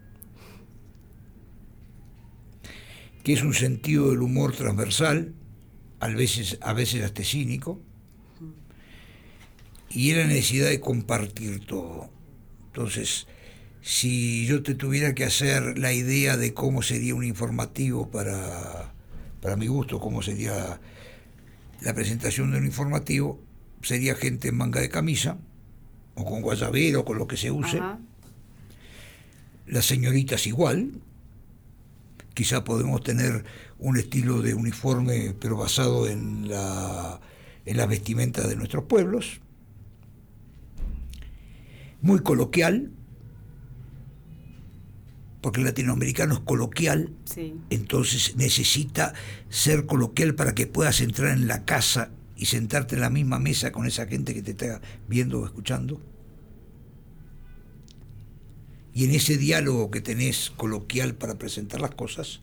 que es un sentido del humor transversal, a veces, a veces hasta cínico, y es la necesidad de compartir todo. Entonces, si yo te tuviera que hacer la idea de cómo sería un informativo para, para mi gusto, cómo sería la presentación de un informativo, sería gente en manga de camisa, o con guayabero, o con lo que se use. Ajá. Las señoritas igual. Quizá podemos tener un estilo de uniforme, pero basado en la, en las vestimentas de nuestros pueblos. Muy coloquial, porque el latinoamericano es coloquial, sí. Entonces necesita ser coloquial para que puedas entrar en la casa y sentarte en la misma mesa con esa gente que te está viendo o escuchando. Y en ese diálogo que tenés coloquial para presentar las cosas,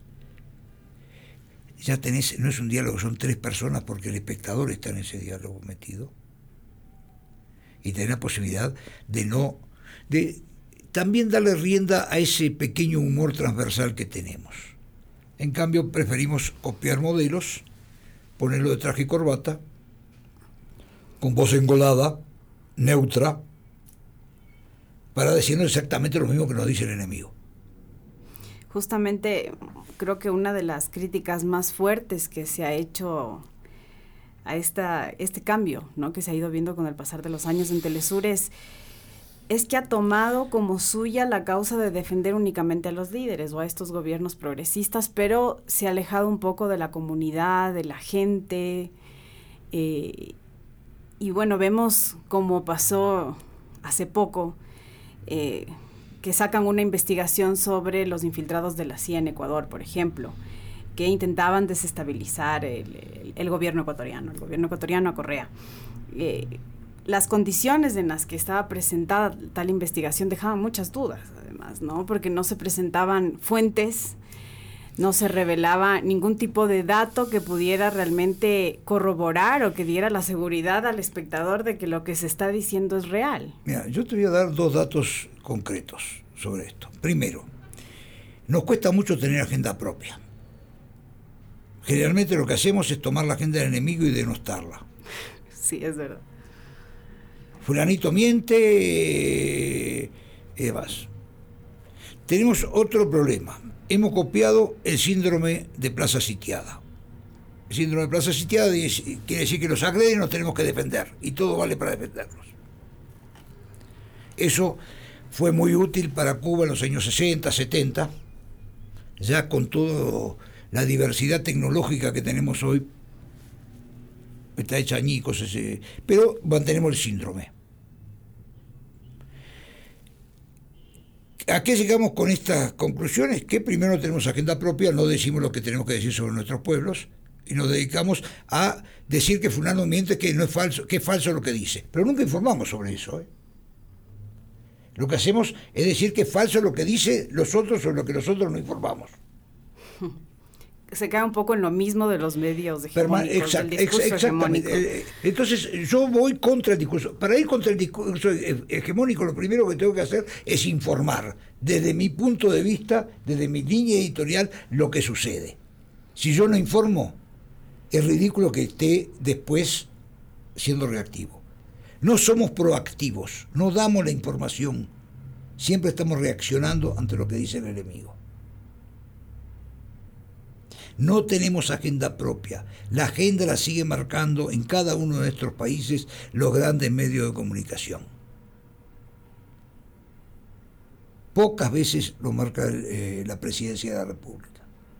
ya tenés, no es un diálogo, son tres personas porque el espectador está en ese diálogo metido. Y tenés la posibilidad de no, de también darle rienda a ese pequeño humor transversal que tenemos. En cambio, preferimos copiar modelos, ponerlo de traje y corbata, con voz engolada, neutra, para decirnos exactamente lo mismo que nos dice el enemigo. Justamente creo que una de las críticas más fuertes que se ha hecho a esta, este cambio, ¿no?, que se ha ido viendo con el pasar de los años en Telesur es, es que ha tomado como suya la causa de defender únicamente a los líderes o a estos gobiernos progresistas, pero se ha alejado un poco de la comunidad, de la gente. Eh, y bueno, vemos como pasó hace poco, Eh, que sacan una investigación sobre los infiltrados de la C I A en Ecuador, por ejemplo, que intentaban desestabilizar el, el, el gobierno ecuatoriano, el gobierno ecuatoriano a Correa. Eh, las condiciones en las que estaba presentada tal investigación dejaban muchas dudas, además, ¿no? Porque no se presentaban fuentes, no se revelaba ningún tipo de dato que pudiera realmente corroborar o que diera la seguridad al espectador de que lo que se está diciendo es real. Mira, yo te voy a dar dos datos concretos sobre esto. Primero, nos cuesta mucho tener agenda propia. Generalmente lo que hacemos es tomar la agenda del enemigo y denostarla. Sí, es verdad. Fulanito miente, eh, y demás. Tenemos otro problema. Hemos copiado el síndrome de plaza sitiada. El síndrome de plaza sitiada quiere decir que los agreden y nos tenemos que defender, y todo vale para defendernos. Eso fue muy útil para Cuba en los años sesenta, setenta, ya con toda la diversidad tecnológica que tenemos hoy, está hecha añicos, ese, pero mantenemos el síndrome. ¿A qué llegamos con estas conclusiones? Que primero no tenemos agenda propia, no decimos lo que tenemos que decir sobre nuestros pueblos y nos dedicamos a decir que fulano miente, que no es falso, que es falso lo que dice, pero nunca informamos sobre eso, ¿eh? Lo que hacemos es decir que es falso lo que dice los otros o lo que nosotros no informamos. Se cae un poco en lo mismo de los medios hegemónicos, Exact, del discurso ex, exactamente. hegemónico. Entonces yo voy contra el discurso. Para ir contra el discurso hegemónico, lo primero que tengo que hacer es informar desde mi punto de vista, desde mi línea editorial, lo que sucede. Si yo no informo, es ridículo que esté después siendo reactivo. No somos proactivos, no damos la información, siempre estamos reaccionando ante lo que dice el enemigo. No tenemos agenda propia. La agenda la sigue marcando en cada uno de nuestros países los grandes medios de comunicación. Pocas veces lo marca eh, la Presidencia de la República.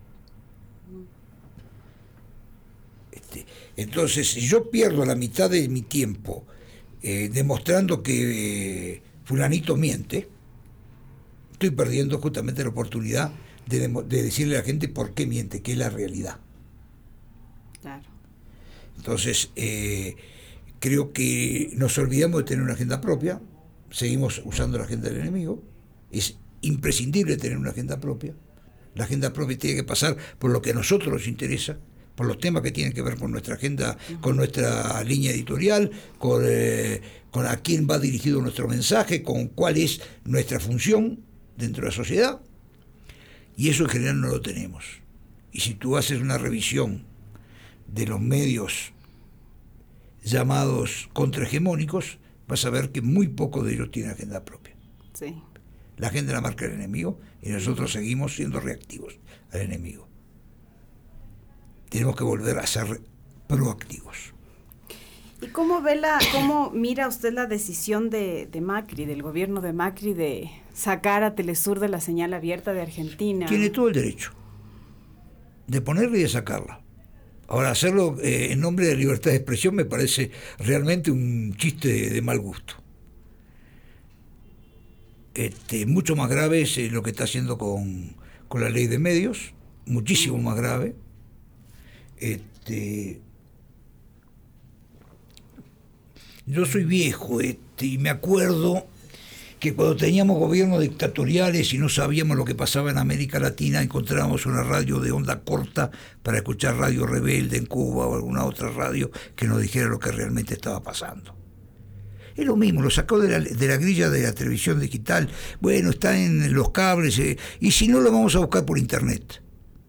Este, entonces, si yo pierdo la mitad de mi tiempo eh, demostrando que eh, fulanito miente, estoy perdiendo justamente la oportunidad De, de decirle a la gente por qué miente, que es la realidad. Claro. Entonces, eh, creo que nos olvidamos de tener una agenda propia, seguimos usando la agenda del enemigo, es imprescindible tener una agenda propia. La agenda propia tiene que pasar por lo que a nosotros nos interesa, por los temas que tienen que ver con nuestra agenda, uh-huh. con nuestra línea editorial, con, eh, con a quién va dirigido nuestro mensaje, con cuál es nuestra función dentro de la sociedad. Y eso en general no lo tenemos. Y si tú haces una revisión de los medios llamados contrahegemónicos, vas a ver que muy pocos de ellos tienen agenda propia. Sí. La agenda la marca el enemigo y nosotros seguimos siendo reactivos al enemigo. Tenemos que volver a ser proactivos. ¿Y cómo ve la, cómo mira usted la decisión de, de Macri, del gobierno de Macri, de sacar a Telesur de la señal abierta de Argentina? Tiene todo el derecho de ponerla y de sacarla. Ahora, hacerlo eh, en nombre de libertad de expresión me parece realmente un chiste de, de mal gusto. Este, mucho más grave es lo que está haciendo con, con la ley de medios, muchísimo más grave. Este, yo soy viejo este, y me acuerdo que cuando teníamos gobiernos dictatoriales y no sabíamos lo que pasaba en América Latina, encontrábamos una radio de onda corta para escuchar Radio Rebelde en Cuba o alguna otra radio que nos dijera lo que realmente estaba pasando. Es lo mismo, lo sacó de la, de la grilla de la televisión digital. Bueno, está en los cables, eh, y si no, lo vamos a buscar por internet.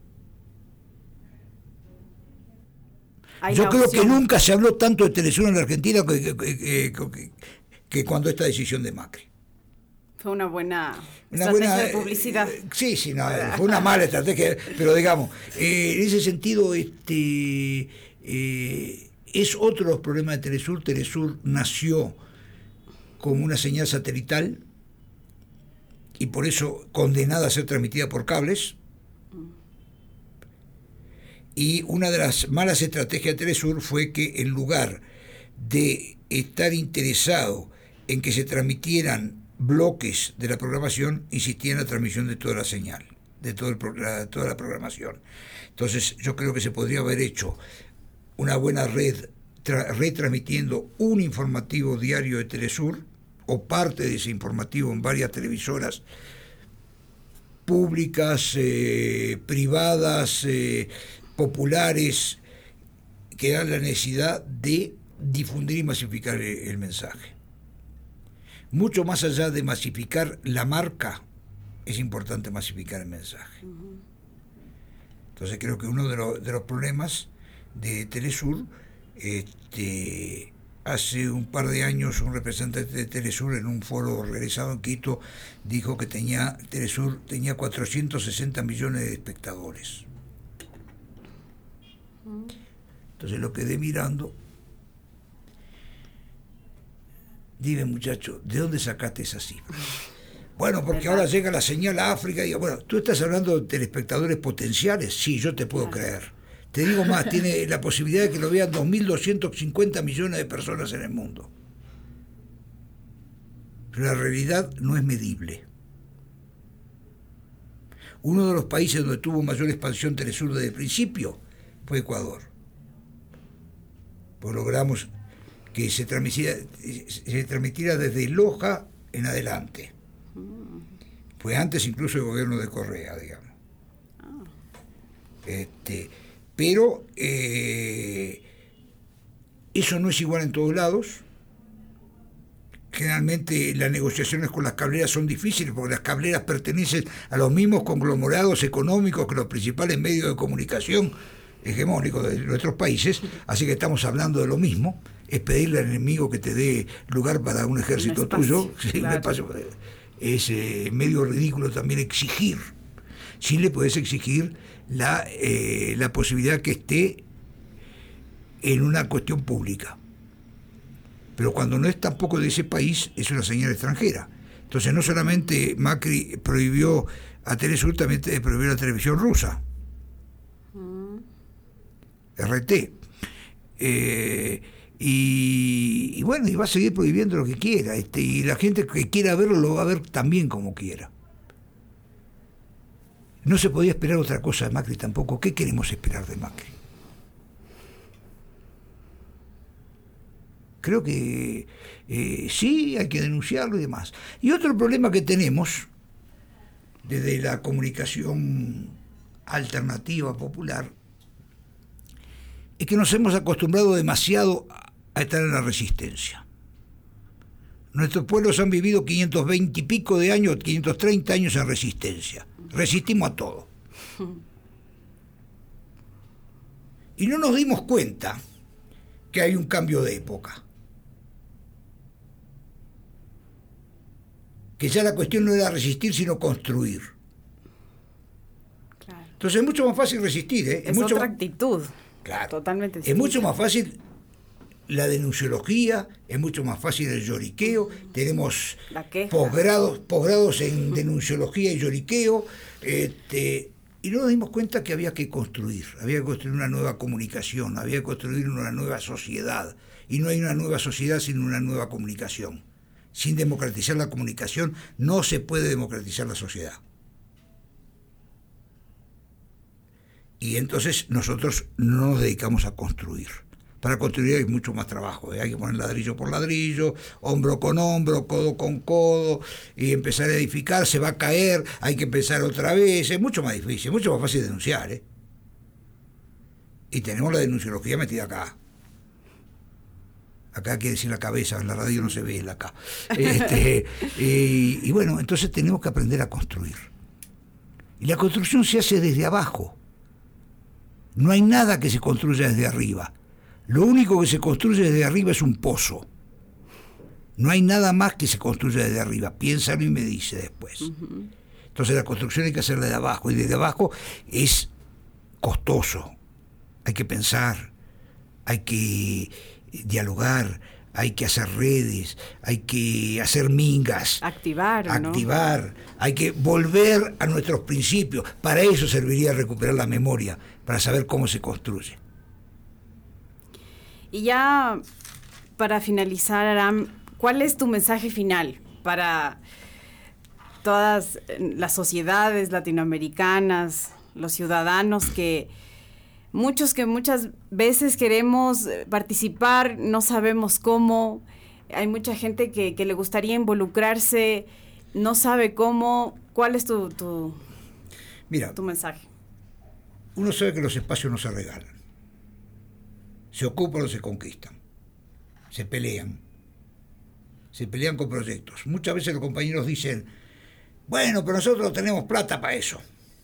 Yo creo que nunca se habló tanto de Telesur en la Argentina que, que, que, que, que cuando esta decisión de Macri. Fue una buena una estrategia buena, de publicidad. Eh, sí, sí, no, fue una mala estrategia, pero digamos, eh, en ese sentido, este eh, es otro de los problemas de Telesur. Telesur nació como una señal satelital y por eso condenada a ser transmitida por cables. Y una de las malas estrategias de Telesur fue que en lugar de estar interesado en que se transmitieran bloques de la programación, insistía en la transmisión de toda la señal, de todo el, la, toda la programación. Entonces yo creo que se podría haber hecho una buena red tra, retransmitiendo un informativo diario de Telesur o parte de ese informativo en varias televisoras públicas, eh, privadas, eh, populares, que dan la necesidad de difundir y masificar el, el mensaje. Mucho más allá de masificar la marca, es importante masificar el mensaje. Entonces creo que uno de, lo, de los problemas de Telesur, este, hace un par de años un representante de Telesur en un foro realizado en Quito dijo que tenía Telesur tenía cuatrocientos sesenta millones de espectadores. Entonces lo quedé mirando. Dime, muchacho, ¿de dónde sacaste esa cifra? Bueno, porque ahora llega la señal a África y digo, bueno, ¿tú estás hablando de telespectadores potenciales? Sí, yo te puedo creer. Te digo más, tiene la posibilidad de que lo vean dos mil doscientos cincuenta millones de personas en el mundo. Pero la realidad no es medible. Uno de los países donde tuvo mayor expansión Telesur desde el principio fue Ecuador. Pues logramos que se transmitiera, se transmitiera desde Loja en adelante. Fue antes incluso el gobierno de Correa, digamos. Este, pero eh, eso no es igual en todos lados. Generalmente las negociaciones con las cableras son difíciles porque las cableras pertenecen a los mismos conglomerados económicos que los principales medios de comunicación hegemónicos de nuestros países, así que estamos hablando de lo mismo. Es pedirle al enemigo que te dé lugar para un ejército un tuyo. Sí, claro. Un espacio, es eh, medio ridículo también exigir. Sí le podés exigir la, eh, la posibilidad que esté en una cuestión pública. Pero cuando no es tampoco de ese país, es una señal extranjera. Entonces no solamente Macri prohibió a Telesur, también prohibió la televisión rusa. Mm. R T. Eh, y, y bueno, y va a seguir prohibiendo lo que quiera. Este, y la gente que quiera verlo lo va a ver también como quiera. No se podía esperar otra cosa de Macri tampoco. ¿Qué queremos esperar de Macri? Creo que eh, sí, hay que denunciarlo y demás. Y otro problema que tenemos desde la comunicación alternativa popular es que nos hemos acostumbrado demasiado a estar en la resistencia. Nuestros pueblos han vivido quinientos veinte y pico de años, quinientos treinta años en resistencia. Resistimos a todo. Y no nos dimos cuenta que hay un cambio de época. que ya la cuestión no era resistir, sino construir. Claro. Entonces es mucho más fácil resistir. ¿eh? Es, es mucho otra más... actitud. Claro. Totalmente distinta. Es mucho más fácil la denunciología, es mucho más fácil el lloriqueo. Tenemos posgrados, posgrados en denunciología y lloriqueo. Este, y luego nos dimos cuenta que había que construir, había que construir una nueva comunicación, había que construir una nueva sociedad. Y no hay una nueva sociedad sin una nueva comunicación. Sin democratizar la comunicación no se puede democratizar la sociedad. Y entonces nosotros no nos dedicamos a construir. Para construir hay mucho más trabajo, ¿eh? Hay que poner ladrillo por ladrillo, hombro con hombro, codo con codo, y empezar a edificar, se va a caer, hay que empezar otra vez, es mucho más difícil, mucho más fácil denunciar, ¿eh? Y tenemos la denunciología metida acá. Acá quiere decir la cabeza, en la radio no se ve la acá. Este, y, y bueno, entonces tenemos que aprender a construir. Y la construcción se hace desde abajo. No hay nada que se construya desde arriba. Lo único que se construye desde arriba es un pozo. No hay nada más que se construya desde arriba. Piénsalo y me dice después. Uh-huh. Entonces la construcción hay que hacerla de abajo. Y desde abajo es costoso. Hay que pensar, hay que dialogar, hay que hacer redes, hay que hacer mingas. Activar, ¿no? Activar. Hay que volver a nuestros principios. Para eso serviría recuperar la memoria, para saber cómo se construye. Y ya para finalizar, Aram, ¿cuál es tu mensaje final para todas las sociedades latinoamericanas, los ciudadanos que muchos que muchas veces queremos participar, no sabemos cómo? Hay mucha gente que, que le gustaría involucrarse, no sabe cómo. ¿Cuál es tu, tu, Mira, tu mensaje? Uno sabe que los espacios no se regalan. Se ocupan o se conquistan. Se pelean. Se pelean con proyectos. Muchas veces los compañeros dicen, bueno, pero nosotros tenemos plata para eso.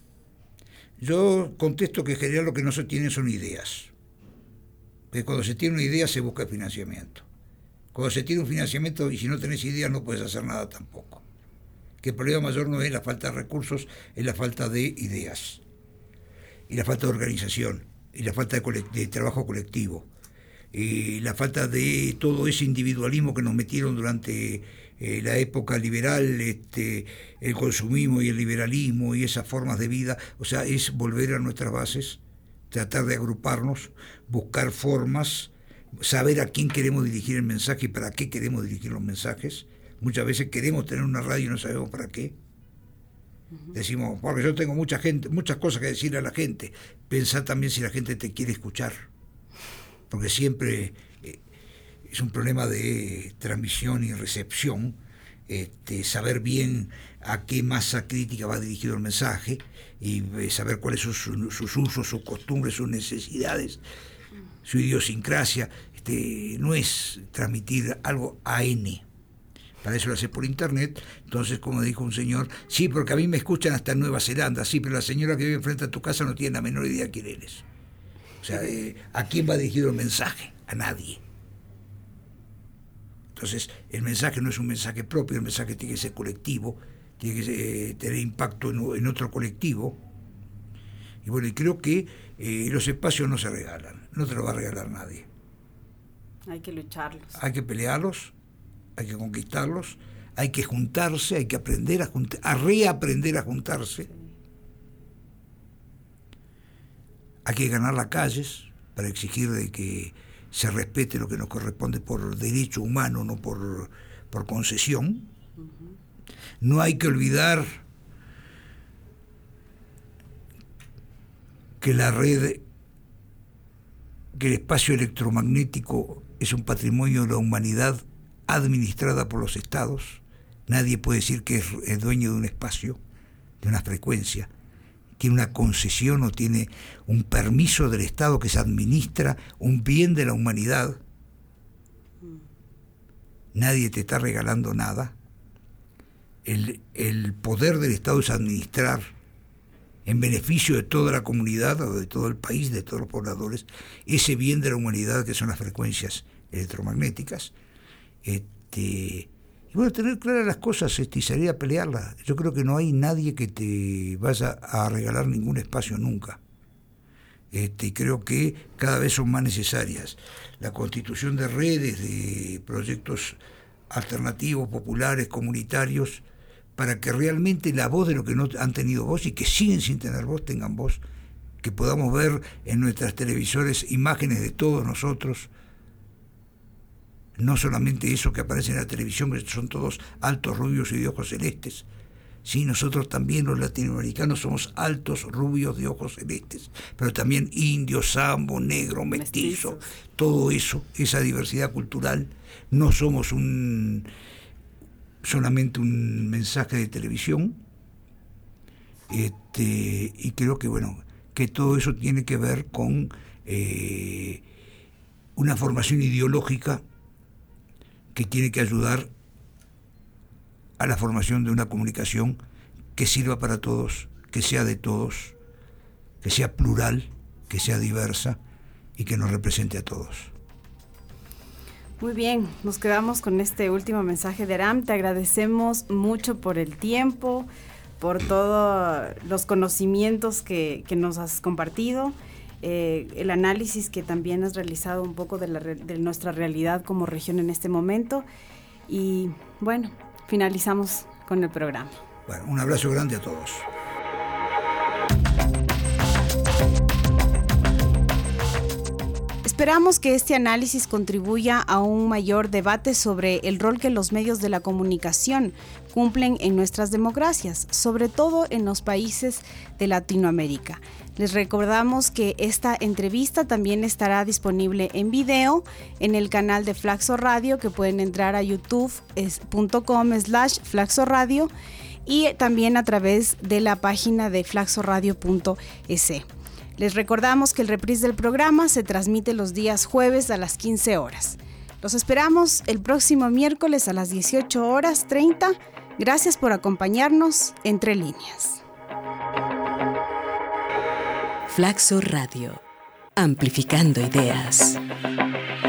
Yo contesto que en general lo que no se tiene son ideas. Porque cuando se tiene una idea se busca el financiamiento. Cuando se tiene un financiamiento y si no tenés ideas no puedes hacer nada tampoco. Que el problema mayor no es la falta de recursos, es la falta de ideas. Y la falta de organización. Y la falta de, colect- de trabajo colectivo. Y la falta de todo ese individualismo que nos metieron durante eh, la época liberal, este, el consumismo y el liberalismo y esas formas de vida. O sea, es volver a nuestras bases, tratar de agruparnos, buscar formas, saber a quién queremos dirigir el mensaje y para qué queremos dirigir los mensajes. Muchas veces queremos tener una radio y no sabemos para qué. Uh-huh. Decimos, porque yo tengo mucha gente, muchas cosas que decirle a la gente. Pensá también si la gente te quiere escuchar. Porque siempre eh, es un problema de transmisión y recepción, este, saber bien a qué masa crítica va dirigido el mensaje y eh, saber cuáles son sus, sus usos, sus costumbres, sus necesidades, su idiosincrasia. Este, no es transmitir algo A N. Para eso lo hace por internet. Entonces, como dijo un señor, sí, porque a mí me escuchan hasta en Nueva Zelanda, sí, pero la señora que vive enfrente a tu casa no tiene la menor idea quién eres. O sea, eh, ¿a quién va dirigido el mensaje? A nadie. Entonces, el mensaje no es un mensaje propio, el mensaje tiene que ser colectivo, tiene que eh, tener impacto en, en otro colectivo. Y bueno, y creo que eh, los espacios no se regalan, no te los va a regalar nadie. Hay que lucharlos. Hay que pelearlos, hay que conquistarlos, hay que juntarse, hay que aprender a juntar, a reaprender a juntarse. Sí. Hay que ganar las calles para exigir de que se respete lo que nos corresponde por derecho humano, no por, por concesión. Uh-huh. No hay que olvidar que la red, que el espacio electromagnético es un patrimonio de la humanidad administrada por los estados. Nadie puede decir que es, es dueño de un espacio, de una frecuencia. Tiene una concesión o tiene un permiso del Estado que se administra un bien de la humanidad. Nadie te está regalando nada. El, el poder del Estado es administrar en beneficio de toda la comunidad o de todo el país, de todos los pobladores, ese bien de la humanidad que son las frecuencias electromagnéticas. Este, Y bueno, tener claras las cosas este, y salir a pelearlas. Yo creo que no hay nadie que te vaya a regalar ningún espacio nunca. Este, y creo que cada vez son más necesarias. La constitución de redes, de proyectos alternativos, populares, comunitarios, para que realmente la voz de los que no han tenido voz y que siguen sin tener voz, tengan voz, que podamos ver en nuestras televisores imágenes de todos nosotros, no solamente eso que aparece en la televisión, que son todos altos, rubios y de ojos celestes. Sí, nosotros también los latinoamericanos somos altos, rubios, de ojos celestes, pero también indios, sambo, negro, mestizo, Mestizos. Todo eso, esa diversidad cultural. No somos un solamente un mensaje de televisión, este, y creo que bueno, que todo eso tiene que ver con eh, una formación ideológica que tiene que ayudar a la formación de una comunicación que sirva para todos, que sea de todos, que sea plural, que sea diversa y que nos represente a todos. Muy bien, nos quedamos con este último mensaje de Aram. Te agradecemos mucho por el tiempo, por todos los conocimientos que, que nos has compartido. Eh, el análisis que también has realizado un poco de, la, de nuestra realidad como región en este momento. Y bueno, finalizamos con el programa. Bueno, un abrazo grande a todos. Esperamos que este análisis contribuya a un mayor debate sobre el rol que los medios de la comunicación cumplen en nuestras democracias, sobre todo en los países de Latinoamérica. Les recordamos que esta entrevista también estará disponible en video en el canal de Flaxo Radio, que pueden entrar a youtube punto com slash Flaxo Radio, y también a través de la página de flaxo radio punto es. Les recordamos que el reprise del programa se transmite los días jueves a las quince horas. Los esperamos el próximo miércoles a las dieciocho horas treinta. Gracias por acompañarnos Entre Líneas. Flaxo Radio, amplificando ideas.